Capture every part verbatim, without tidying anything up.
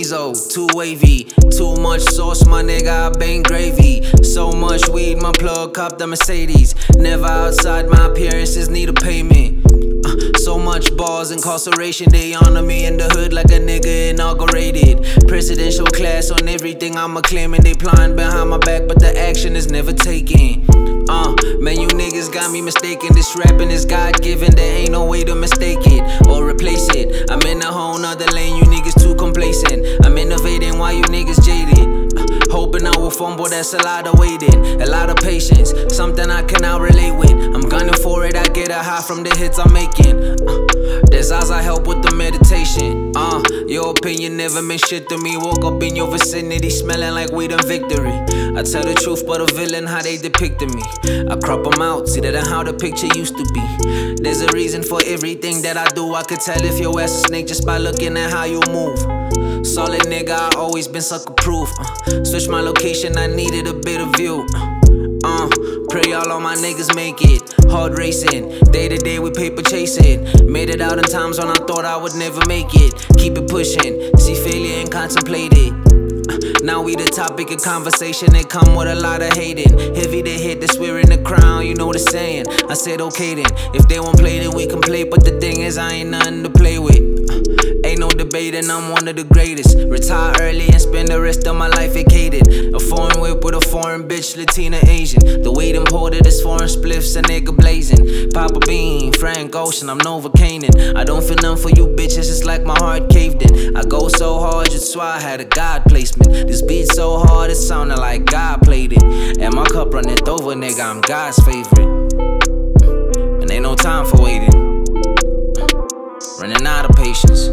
Diesel, too wavy. Too much sauce, my nigga, I bang gravy. So much weed, my plug copped the Mercedes. Never outside, my appearances need a payment. Uh, so much balls, incarceration, they honor me in the hood like a nigga inaugurated. Presidential class on everything I'ma claim, and they plotting behind my back, but the action is never taken. Uh, man, you niggas got me mistaken. This rapping is God-given, there ain't no way to mistake it or replace it. I'm in a whole nother lane, you niggas too complacent. I'm innovating while you niggas jaded. Uh, hoping I will fumble, that's a lot of waiting, a lot of patience, something I cannot relate with. I'm gunning for it, I get a high from the hits I'm making. Uh, there's eyes I help with the meditation. Uh, your opinion never meant shit to me. Woke up in your vicinity smelling like weed and victory. I tell the truth, but a villain, how they depicted me. I crop them out, see that ain't how the picture used to be. There's a reason for everything that I do. I could tell if your ass a snake just by looking at how you move. Solid nigga, I always been sucker proof. Uh, switch my location, I needed a bit of view. Uh, pray all of my niggas make it. Hard racing, day to day we paper chasing. Made it out in times when I thought I would never make it. Keep it pushing, see failure and contemplate it. Now we the topic of conversation, they come with a lot of hating. Heavy to hit, this we're in the crown, you know the saying. I said okay then, if they won't play then we can play. But the thing is I ain't nothing to play with. Ain't no debating, I'm one of the greatest. Retire early and spend the rest of my life vacated. A foreign whip with a foreign bitch, Latina Asian. The way them hold it is foreign spliffs, a nigga blazing. Papa Bean, Frank Ocean, I'm Novocaine. I don't feel none for you bitches, it's like my heart caved in. I go so hard, just why I had a God placement. This beat so hard, it sounded like God played it. And my cup runneth over, nigga, I'm God's favorite. And ain't no time for waiting. Running out of patience.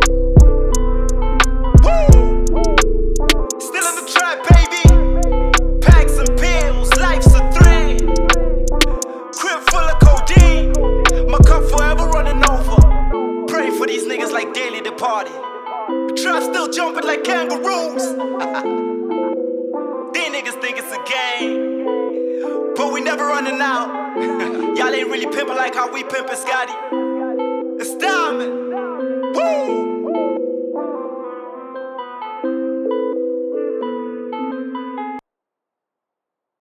Like daily departed. Trap still jumping like kangaroos. These niggas think it's a game, but we never running out. Y'all ain't really pimping like how we pimpin', Scotty.